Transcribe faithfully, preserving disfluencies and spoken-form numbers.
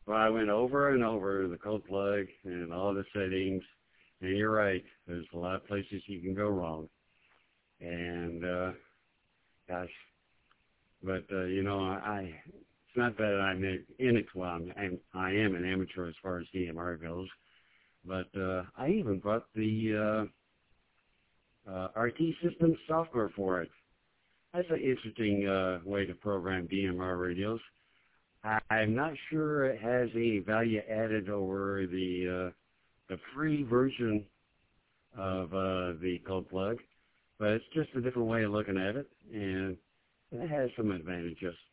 Well, I went over and over the cold plug and all the settings, and you're right. There's a lot of places you can go wrong. And uh, gosh, but uh, you know, I it's not that I'm in it. Well, I'm, I'm I am an amateur as far as D M R goes, but uh, I even bought the uh, uh, R T Systems software for it. That's an interesting uh, way to program D M R radios. I, I'm not sure it has any value added over the uh, the free version of uh, the cold plug, but it's just a different way of looking at it, and it has some advantages.